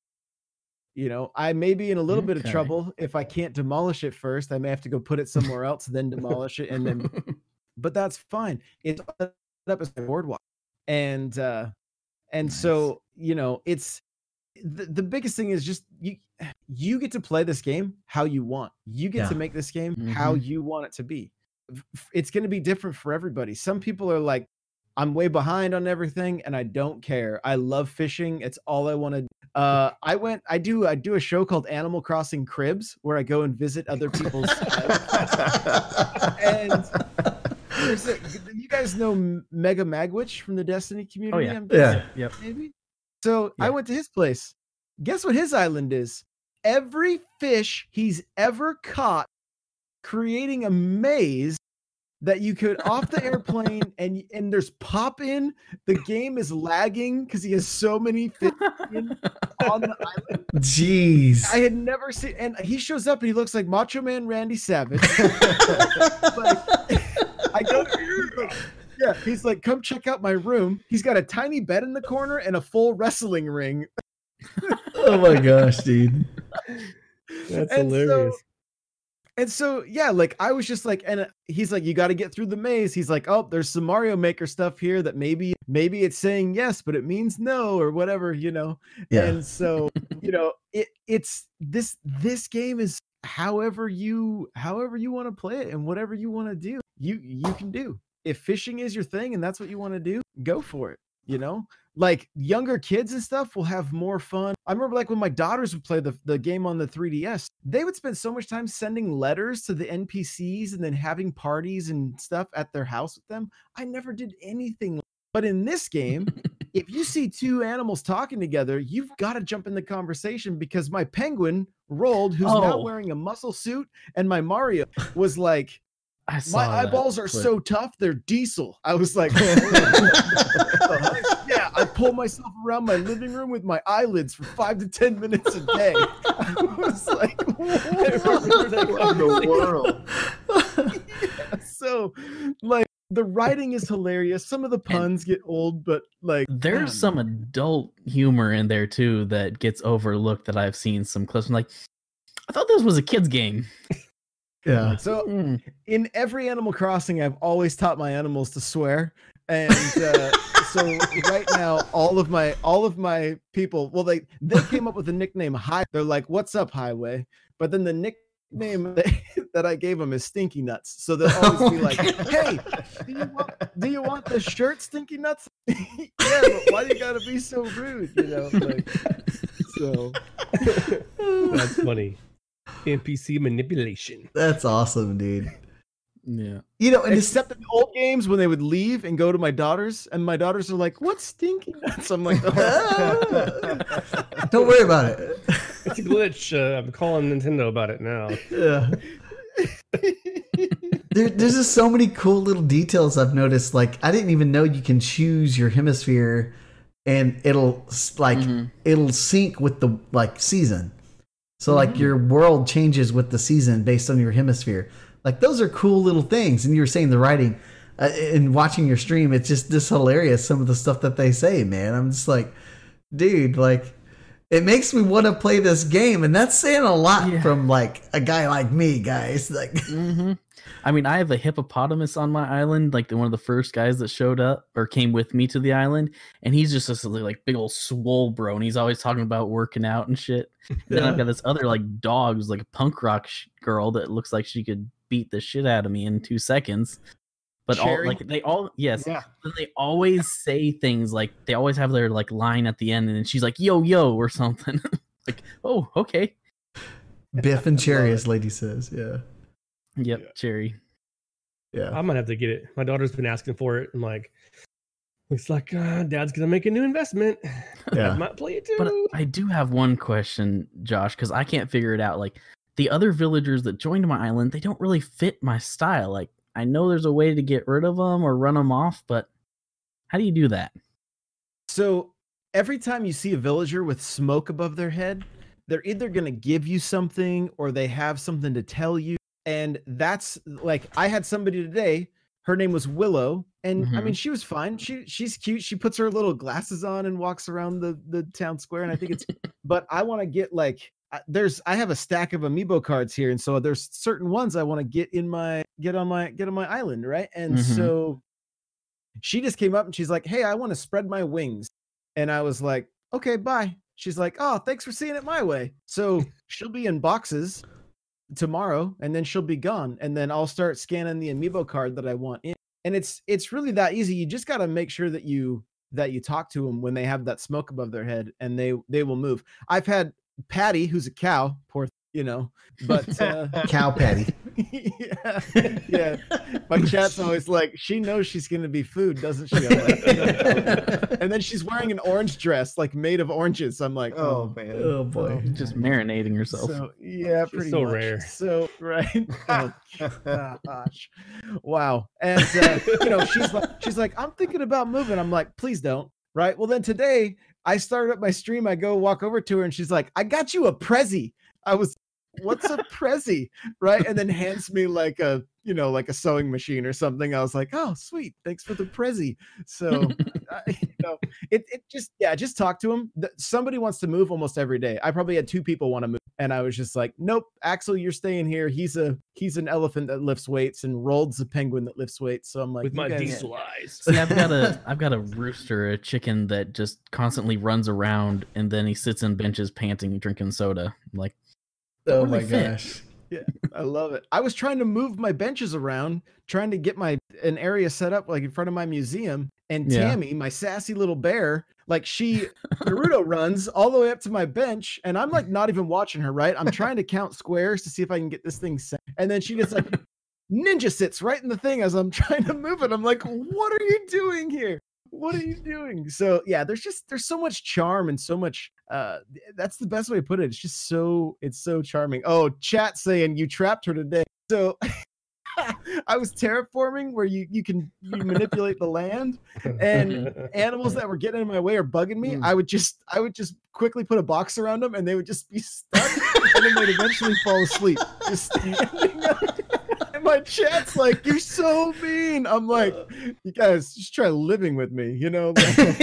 I may be in a little bit of trouble if I can't demolish it first. I may have to go put it somewhere else, then demolish it, and then. But that's fine. It's set up as a boardwalk, and nice. So it's the biggest thing is just you get to play this game how you want. You get to make this game how you want it to be. It's going to be different for everybody. Some people are like, I'm way behind on everything, and I don't care. I love fishing. It's all I want to do. I do a show called Animal Crossing Cribs, where I go and visit other people's and you guys know Mega Magwitch from the Destiny community? Yeah. Maybe. So I went to his place. Guess what his island is? Every fish he's ever caught, creating a maze that you could off the airplane, and there's pop in. The game is lagging because he has so many fish on the island. Jeez. I had never seen, and he shows up and he looks like Macho Man Randy Savage. I go, yeah, he's like, come check out my room. He's got a tiny bed in the corner and a full wrestling ring. Oh my gosh, dude. That's hilarious. And so, yeah, like I was just like, and he's like, you got to get through the maze. He's like, oh, there's some Mario Maker stuff here that maybe it's saying yes, but it means no or whatever, Yeah. And so, it's this game is however you want to play it, and whatever you want to do, you can do. If fishing is your thing and that's what you want to do, go for it. Like younger kids and stuff will have more fun. I remember like when my daughters would play the game on the 3DS, they would spend so much time sending letters to the NPCs and then having parties and stuff at their house with them. I never did anything. But in this game, if you see two animals talking together, you've got to jump in the conversation, because my penguin rolled, who's now wearing a muscle suit, and my Mario was like, my eyeballs are so tough, they're diesel. I was like, yeah, I pull myself around my living room with my eyelids for 5 to 10 minutes a day. I was like, what in the world? Yes. So like the writing is hilarious. Some of the puns get old, but like there's some adult humor in there too that gets overlooked that I've seen some clips. I'm like, I thought this was a kid's game. Yeah. So in every Animal Crossing, I've always taught my animals to swear. And so right now, all of my people, well, they came up with the nickname High. They're like, "What's up, Highway?" But then the nickname that I gave them is Stinky Nuts. So they'll always be like, "Hey, do you want the shirt, Stinky Nuts?" Yeah, but why do you gotta be so rude? You know, like, so that's funny. NPC manipulation. That's awesome, dude. Yeah. You know, and except in the old games when they would leave and go to my daughters, and my daughters are like, "What's Stinky Nuts?" I'm like, oh. Don't worry about it. It's a glitch. I'm calling Nintendo about it now. Yeah. There's just so many cool little details I've noticed. Like, I didn't even know you can choose your hemisphere, and it'll sync with the season. So like your world changes with the season based on your hemisphere. Like, those are cool little things. And you were saying the writing and watching your stream, it's just this hilarious, some of the stuff that they say, man. I'm just like, dude, like, it makes me want to play this game. And that's saying a lot from like a guy like me, guys. Like, I mean, I have a hippopotamus on my island, like one of the first guys that showed up or came with me to the island. And he's just this like big old swole bro. And he's always talking about working out and shit. And then I've got this other like dog who's like a punk rock girl that looks like she could beat the shit out of me in 2 seconds. But they always say things like, they always have their like line at the end, and then she's like, yo or something. Like, oh, okay. Biff and Cherry, as Lady says. Yeah. Yep, Cherry. Yeah. I might have to get it. My daughter's been asking for it. I'm like, looks like Dad's gonna make a new investment. Yeah. I might play it too. But I do have one question, Josh, because I can't figure it out. Like, the other villagers that joined my island, they don't really fit my style. Like, I know there's a way to get rid of them or run them off, but how do you do that? So every time you see a villager with smoke above their head, they're either going to give you something or they have something to tell you. And that's like, I had somebody today, her name was Willow. And I mean, she was fine. She's cute. She puts her little glasses on and walks around the town square. And I think it's, but I want to get like, I have a stack of amiibo cards here, and so there's certain ones I want to get on my island, right? And so she just came up and she's like, "Hey, I want to spread my wings," and I was like, "Okay, bye." She's like, "Oh, thanks for seeing it my way." So she'll be in boxes tomorrow, and then she'll be gone, and then I'll start scanning the amiibo card that I want in, and it's really that easy. You just got to make sure that you talk to them when they have that smoke above their head, and they will move. I've had Patty, who's a cow, poor, but cow Patty. yeah. My chat's always like, she knows she's gonna be food, doesn't she? And then she's wearing an orange dress, like made of oranges. I'm like, oh man, oh boy, just marinating herself. So, yeah, pretty so much. Rare. So right. Oh, gosh. Wow. And she's like, I'm thinking about moving. I'm like, please don't. Right. Well, then today I started up my stream. I go walk over to her and she's like, "I got you a Prezi." I was, "What's a Prezi?" Right. And then hands me like a sewing machine or something. I was like, "Oh, sweet. Thanks for the Prezi." So, just talk to him. Somebody wants to move almost every day. I probably had 2 people want to move. And I was just like, "Nope, Axel, you're staying here. He's an elephant that lifts weights, and Rold's a penguin that lifts weights." So I'm like, with my diesel eyes. See, I've got a rooster, a chicken that just constantly runs around, and then he sits in benches panting, drinking soda. I'm like, oh my gosh. Yeah, I love it. I was trying to move my benches around, trying to get an area set up like in front of my museum. And Tammy, my sassy little bear, like Naruto runs all the way up to my bench, and I'm like not even watching her, right? I'm trying to count squares to see if I can get this thing set. And then she just like ninja sits right in the thing as I'm trying to move it. I'm like, "What are you doing here? What are you doing?" So yeah, there's so much charm and so much that's the best way to put it. It's so charming. Oh, chat saying you trapped her today. So I was terraforming where you manipulate the land, and animals that were getting in my way or bugging me, I would just quickly put a box around them and they would just be stuck, and then they'd eventually fall asleep. Just standing up. my chat's like, you're so mean. I'm like, you guys just try living with me, you know?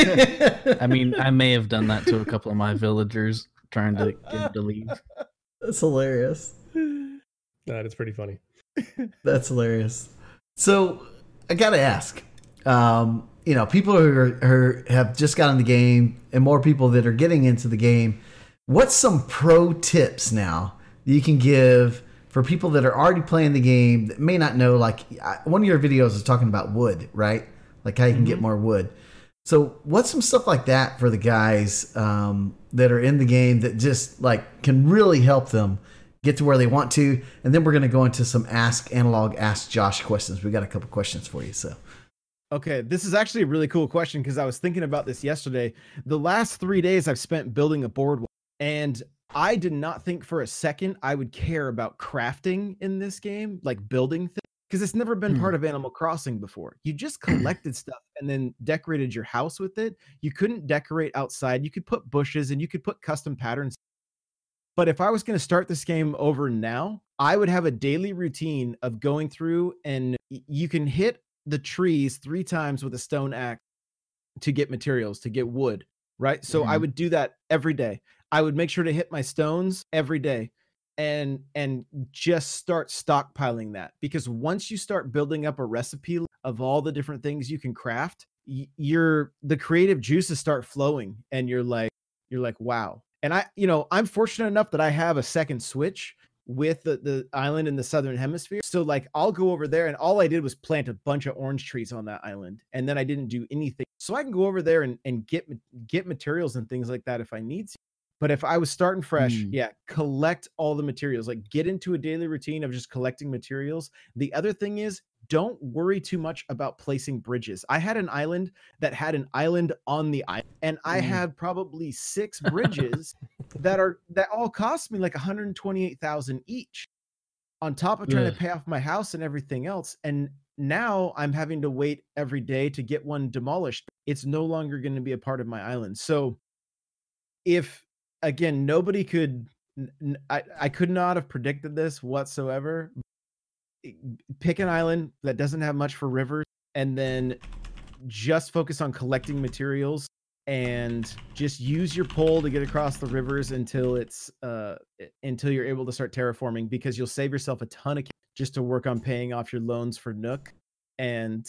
I mean, I may have done that to a couple of my villagers trying to get them to leave. That's hilarious. That is pretty funny. That's hilarious. So I gotta ask, people who have just got in the game and more people that are getting into the game, what's some pro tips now that you can give for people that are already playing the game that may not know? Like one of your videos is talking about wood, right? Like how you can get more wood. So what's some stuff like that for the guys that are in the game that just like can really help them get to where they want to? And then we're going to go into some Ask Analog, Ask Josh questions. We got a couple questions for you. So, okay, this is actually a really cool question because I was thinking about this yesterday. The last 3 days I've spent building a board, and I did not think for a second I would care about crafting in this game, like building things, because it's never been part of Animal Crossing before. You just collected stuff and then decorated your house with it. You couldn't decorate outside. You could put bushes and you could put custom patterns. But if I was going to start this game over now, I would have a daily routine of going through, and you can hit the trees 3 times with a stone axe to get materials, to get wood, right? So I would do that every day. I would make sure to hit my stones every day and just start stockpiling that, because once you start building up a recipe of all the different things you can craft, the creative juices start flowing, and you're like, wow. And I'm fortunate enough that I have a second Switch with the island in the southern hemisphere. So like I'll go over there, and all I did was plant a bunch of orange trees on that island, and then I didn't do anything. So I can go over there and get materials and things like that if I need to. But if I was starting fresh, collect all the materials, like get into a daily routine of just collecting materials. The other thing is, don't worry too much about placing bridges. I had an island that had an island on the island, and I had probably 6 bridges that all cost me like 128,000 each, on top of trying to pay off my house and everything else. And now I'm having to wait every day to get one demolished. It's no longer going to be a part of my island. So if, again, nobody could, I could not have predicted this whatsoever. Pick an island that doesn't have much for rivers, and then just focus on collecting materials, and just use your pole to get across the rivers until you're able to start terraforming, because you'll save yourself a ton of cash just to work on paying off your loans for Nook. And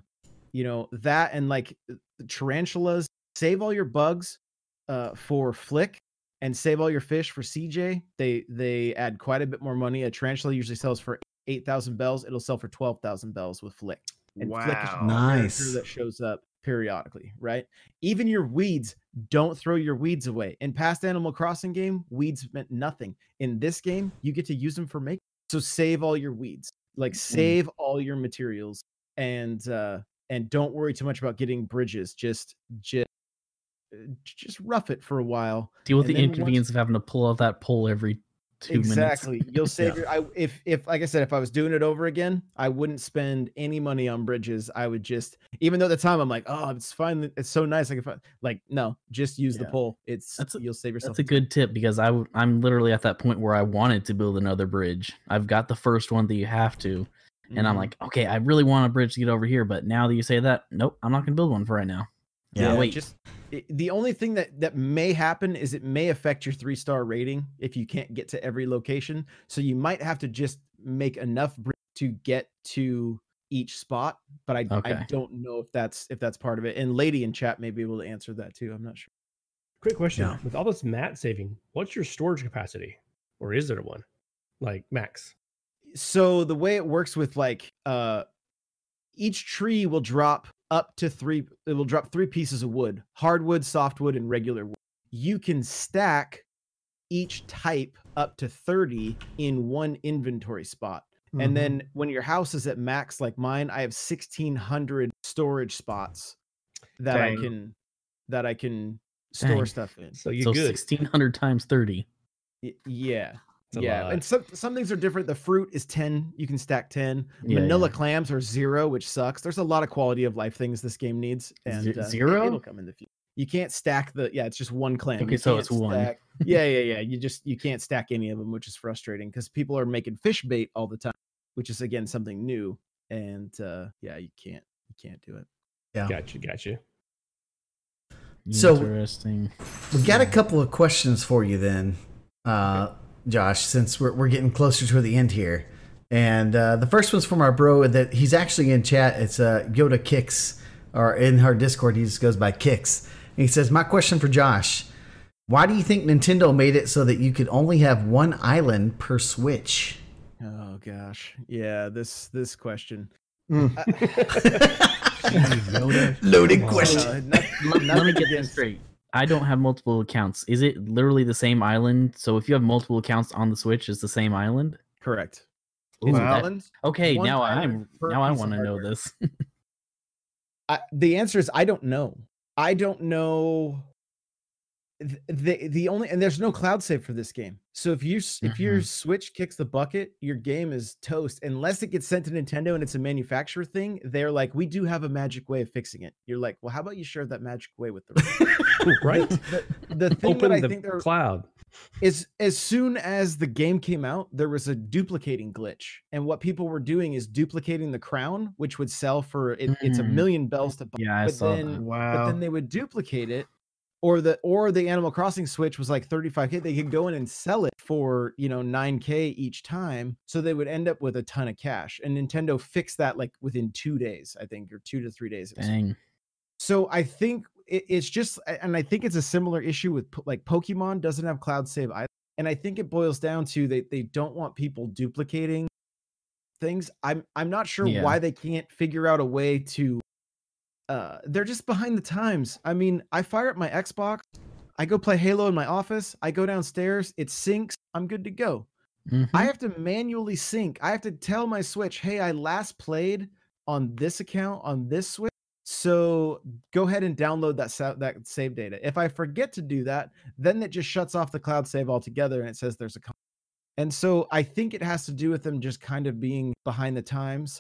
that, and like tarantulas, save all your bugs for Flick, and save all your fish for CJ. They add quite a bit more money. A tarantula usually sells for 8,000 bells. It'll sell for 12,000 bells with Flick. And wow, Flick is a nice. that shows up periodically, right? Even your weeds, don't throw your weeds away. In past Animal Crossing game, weeds meant nothing. In this game, you get to use them for making. So save all your weeds, like save all your materials, and don't worry too much about getting bridges. Just rough it for a while. Deal with the inconvenience of having to pull out that pole every 2 minutes. Exactly. You'll save your. If like I said, if I was doing it over again, I wouldn't spend any money on bridges. I would just, even though at the time I'm like, oh, it's fine, it's so nice. No, just use the pole. You'll save yourself. That's a good tip, because I'm literally at that point where I wanted to build another bridge. I've got the first one that you have to, and I'm like, okay, I really want a bridge to get over here, but now that you say that, nope, I'm not gonna build one for right now. Wait. The only thing that may happen is it may affect your 3-star rating if you can't get to every location. So you might have to just make enough to get to each spot. But I don't know if that's part of it. And Lady in chat may be able to answer that too. I'm not sure. Quick question: with all this mat saving, what's your storage capacity, or is there one, like max? So the way it works with each tree will drop up to 3. It will drop 3 pieces of wood: hardwood, softwood, and regular wood. You can stack each type up to 30 in one inventory spot. And then when your house is at max, like mine, I have 1,600 storage spots that I can store stuff in. So you're good. 1,600 times 30. Yeah. And some things are different. The fruit is 10. You can stack 10. Manila clams are 0, which sucks. There's a lot of quality of life things this game needs. And 0? It'll come in the future. You can't stack it's just one clam. Okay, so it's 1. Yeah. You can't stack any of them, which is frustrating because people are making fish bait all the time. which is again something new. And yeah, you can't do it. Yeah. Gotcha. So interesting. We got a couple of questions for you then, Josh, since we're getting closer to the end here. And the first one's from our bro that he's actually in chat. It's Yoda Kicks, or in our Discord, he just goes by Kicks. And he says, my question for Josh, why do you think Nintendo made it so that you could only have one island per Switch? Oh gosh. Yeah, this question. Loaded question. Let me get this straight. I don't have multiple accounts. Is it literally the same island? So if you have multiple accounts on the Switch, it's the same island? Correct. Islands? Okay, now I want to know this. The answer is I don't know. I don't know. The only, and there's no cloud save for this game. So if your Switch kicks the bucket, your game is toast unless it gets sent to Nintendo and it's a manufacturer thing. They're like, we do have a magic way of fixing it. You're like, well, how about you share that magic way with the right? The thing Open that I the think they're cloud is, as soon as the game came out, there was a duplicating glitch, and what people were doing is duplicating the crown, which would sell for it's $1 million bells to buy. Yeah, I saw that. Wow. But then they would duplicate it. Or the Animal Crossing Switch was like $35K. They could go in and sell it for, $9K each time. So they would end up with a ton of cash. And Nintendo fixed that like within 2 days, I think, or 2 to 3 days. Dang. So I think it's just, and I think it's a similar issue with like Pokemon doesn't have cloud save either. And I think it boils down to they don't want people duplicating things. I'm not sure why they can't figure out a way to. They're just behind the times. I mean, I fire up my Xbox, I go play Halo in my office, I go downstairs, it syncs, I'm good to go. I have to manually sync. I have to tell my Switch, hey, I last played on this account on this Switch, so go ahead and download that save data. If I forget to do that, then it just shuts off the cloud save altogether and it says there's a and so I think it has to do with them just kind of being behind the times.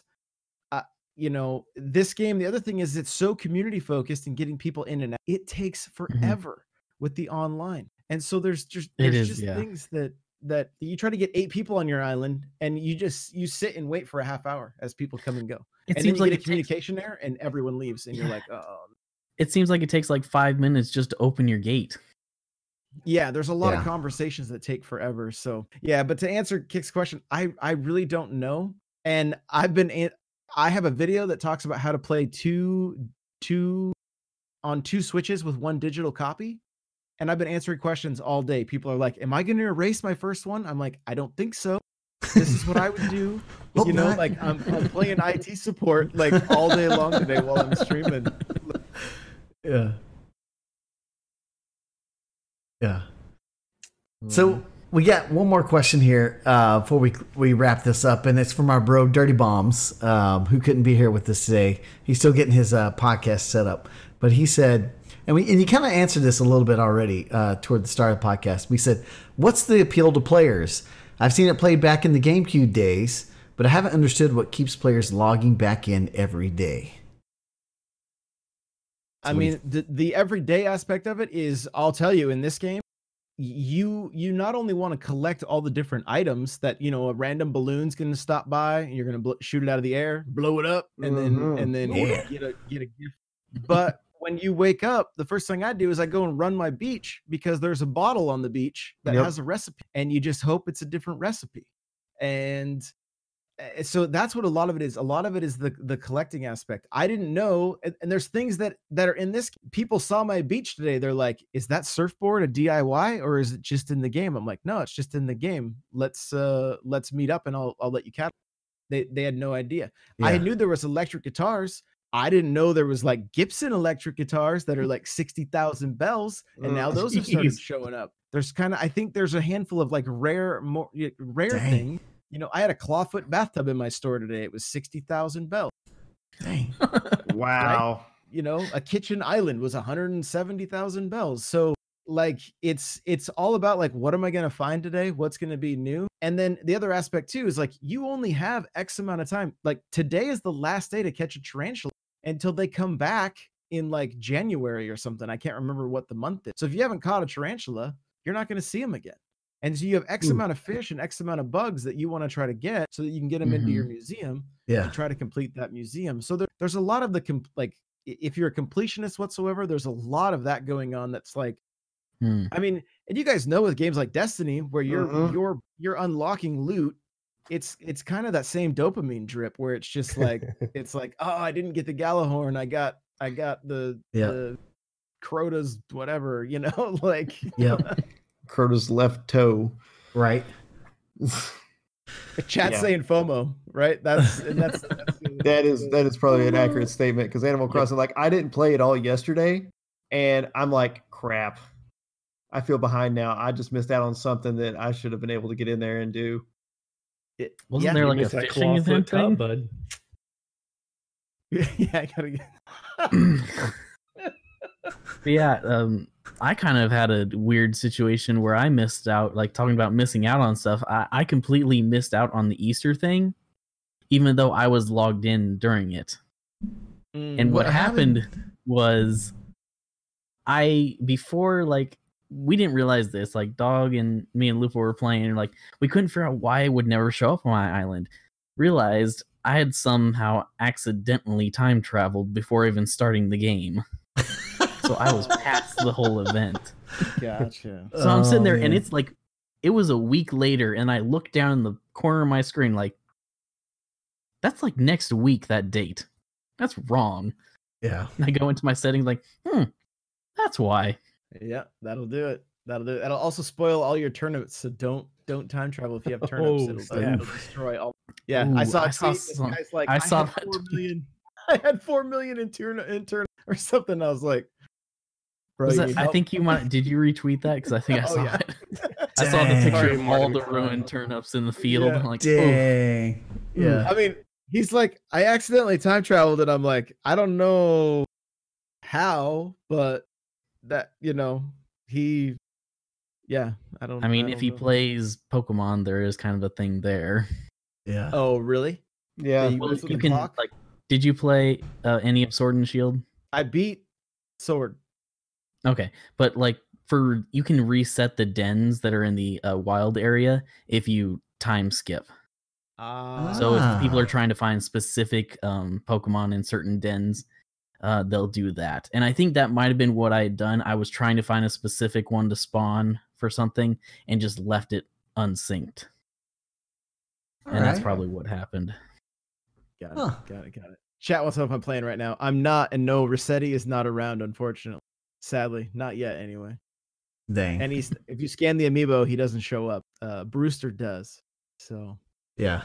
This game, the other thing is it's so community focused and getting people in and out. It takes forever with the online. And so there's just things that you try to get 8 people on your island and you sit and wait for a half hour as people come and go. And seems then you get a communication there and everyone leaves and you're like, oh. It seems like it takes like 5 minutes just to open your gate. Yeah, there's a lot of conversations that take forever. So yeah, but to answer Kick's question, I really don't know. And I have a video that talks about how to play two Switches with one digital copy. And I've been answering questions all day. People are like, am I going to erase my first one? I'm like, I don't think so. This is what I would do. Like I'm playing IT support like all day long today while I'm streaming. Yeah. So we got one more question here before we wrap this up, and it's from our bro Dirty Bombs, who couldn't be here with us today. He's still getting his podcast set up, but he said, and you kind of answered this a little bit already toward the start of the podcast. We said, what's the appeal to players? I've seen it played back in the GameCube days, but I haven't understood what keeps players logging back in every day. I mean, the everyday aspect of it is, I'll tell you, in this game, you not only want to collect all the different items that a random balloon's going to stop by and you're going to shoot it out of the air, blow it up, and then get a gift. But when you wake up, the first thing I do is I go and run my beach because there's a bottle on the beach that has a recipe, and you just hope it's a different recipe. And so that's what a lot of it is. A lot of it is the collecting aspect. I didn't know, and there's things that are in this. People saw my beach today. They're like, "Is that surfboard a DIY or is it just in the game?" I'm like, "No, it's just in the game. Let's meet up and I'll let you catch." They had no idea. Yeah. I knew there was electric guitars. I didn't know there was like Gibson electric guitars that are like 60,000 bells, and now those have started showing up. There's I think there's a handful of like rare things. I had a clawfoot bathtub in my store today. It was 60,000 bells. Dang. Wow. Right? A kitchen island was 170,000 bells. So like, it's all about like, what am I going to find today? What's going to be new? And then the other aspect too, is like, you only have X amount of time. Like today is the last day to catch a tarantula until they come back in like January or something. I can't remember what the month is. So if you haven't caught a tarantula, you're not going to see them again. And so you have X amount of fish and X amount of bugs that you want to try to get so that you can get them into your museum and try to complete that museum. So there's a lot of if you're a completionist whatsoever, there's a lot of that going on. That's like, I mean, and you guys know with games like Destiny, where you're unlocking loot, it's kind of that same dopamine drip where it's just like, it's like, oh, I didn't get the Gallahorn. I got the Crota's whatever, you know, like Crota's left toe. Right. Chat saying FOMO, right? That is probably an accurate statement, because Animal Crossing, like, I didn't play it all yesterday, and I'm like, crap, I feel behind now. I just missed out on something that I should have been able to get in there and do. Wasn't there like a fishing event thing, bud? Yeah, I gotta get. I kind of had a weird situation where I missed out, like talking about missing out on stuff. I completely missed out on the Easter thing, even though I was logged in during it. And what happened was we didn't realize this, like Dog and me and Lupo were playing, and like we couldn't figure out why it would never show up on my island. Realized I had somehow accidentally time traveled before even starting the game. So I was past the whole event. Gotcha. So I'm sitting there, and it's like, it was a week later, and I look down in the corner of my screen like, that's like next week, that date. That's wrong. Yeah. And I go into my settings like, that's why. Yeah, that'll do it. That'll also spoil all your turnips, so don't time travel if you have turnips. It'll destroy all. Yeah, Ooh, I saw like, I saw that 4 million. I had 4 million in turnip or something. I was like, bro, I think you might. Did you retweet that? Because I think I saw it. I saw the picture of all the ruined turnips in the field. Yeah. I'm like, dang. Yeah. I mean, he's like, I accidentally time traveled, and I'm like, I don't know how, but that, you know, I don't. I mean, don't if he know. plays Pokemon, there is kind of a thing there. Yeah. Oh, really? Yeah. Well, you can like. Did you play any of Sword and Shield? I beat Sword. Okay, but like you can reset the dens that are in the wild area if you time skip. So if people are trying to find specific Pokemon in certain dens, they'll do that. And I think that might have been what I had done. I was trying to find a specific one to spawn for something and just left it unsynced. And that's probably what happened. Got it. Chat wants to know if I'm playing right now. I'm not, and no, Rossetti is not around, unfortunately. Sadly, not yet anyway. Dang. And if you scan the amiibo, he doesn't show up. Brewster does. So yeah.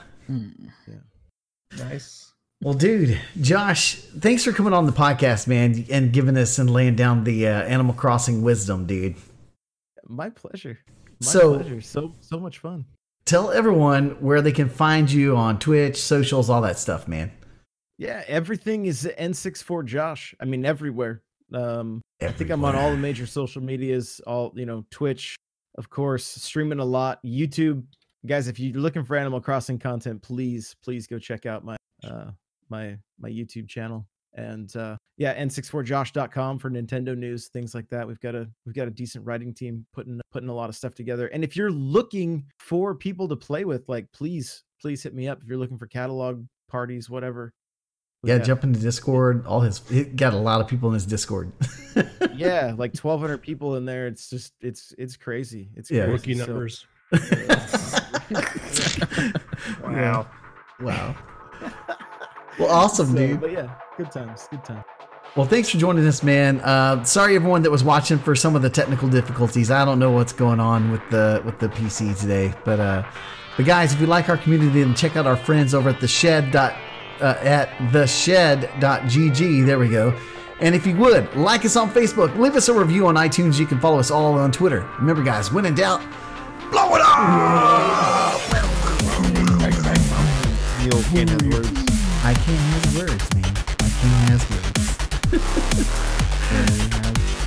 Nice. Well, dude, Josh, thanks for coming on the podcast, man, and giving us and laying down the Animal Crossing wisdom, dude. My pleasure. So much fun. Tell everyone where they can find you on Twitch, socials, all that stuff, man. Yeah, everything is N64 Josh. I mean, everywhere. I think I'm on all the major social medias, Twitch, of course, streaming a lot, YouTube. Guys, if you're looking for Animal Crossing content, please go check out my my YouTube channel. And n64josh.com for Nintendo news, things like that. We've got a decent writing team putting a lot of stuff together. And if you're looking for people to play with, like, please hit me up if you're looking for catalog parties, whatever. Jump into Discord. He got a lot of people in his Discord. Yeah, like 1,200 people in there. It's just it's crazy. It's crazy. Rookie numbers. Wow. Well, awesome, dude. But yeah, good times. Well, thanks for joining us, man. Sorry, everyone that was watching for some of the technical difficulties. I don't know what's going on with the PC today, but guys, if you like our community, then check out our friends over at the Shed. At theshed.gg. There we go. And if you would, like us on Facebook, leave us a review on iTunes. You can follow us all on Twitter. Remember, guys, when in doubt, blow it up! Neil can't have words. I can't have words, man. I can't have words.